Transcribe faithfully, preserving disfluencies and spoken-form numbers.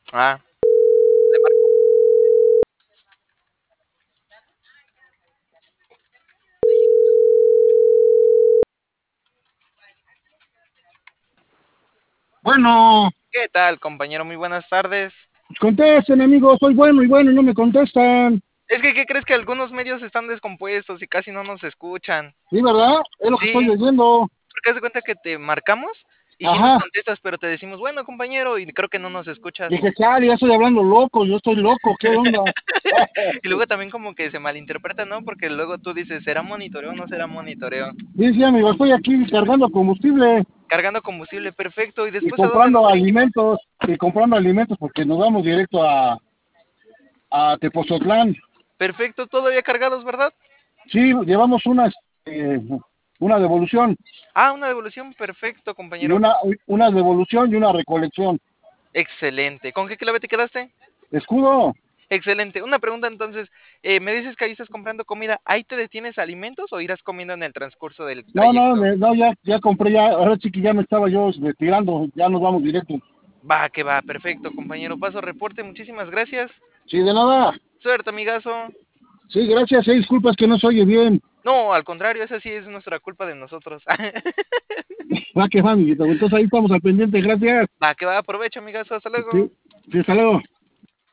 Ah, le marco. Bueno, ¿Qué tal, compañero? Muy buenas tardes. contesten, amigo, soy bueno y bueno y no me contestan. Es que, ¿qué crees? Que algunos medios están descompuestos y casi no nos escuchan. Sí, ¿verdad? Es lo que estoy Sí, leyendo. porque haz de cuenta que te marcamos y sí nos Ajá. contestas, pero te decimos, bueno, compañero, y creo que no nos escuchas. Dije, chale, ya estoy hablando loco, yo estoy loco, ¿qué onda? Y luego también como que se malinterpreta, ¿no? Porque luego tú dices, ¿será monitoreo o no será monitoreo? Sí, sí, amigo, estoy aquí cargando combustible Cargando combustible, perfecto. ¿Y y después a dónde nos comprando dirigimos? alimentos, y comprando alimentos porque nos vamos directo a, a Tepozotlán. Perfecto, todavía cargados, ¿verdad? Sí, llevamos una, eh, una devolución Ah, una devolución, perfecto, y compañero. una, una devolución y una recolección. Excelente. ¿Con qué clave te quedaste? Escudo. Excelente. Una pregunta entonces, eh, me dices que ahí estás comprando comida, ¿ahí te detienes alimentos o irás comiendo en el transcurso del No, no, trayecto? me- no, ya, ya compré, ya, ahora sí que ya me estaba yo retirando, ya nos vamos directo. Va, que va, perfecto, compañero. Paso reporte, muchísimas gracias. Sí, de nada. Suerte, amigazo. Sí, gracias, eh, disculpas que no se oye bien. No, al contrario, esa sí es nuestra culpa de nosotros. Va que va, amiguito. Entonces ahí estamos al pendiente, gracias. Va, que va, aprovecho, amigazo, hasta luego. Sí, sí, hasta luego.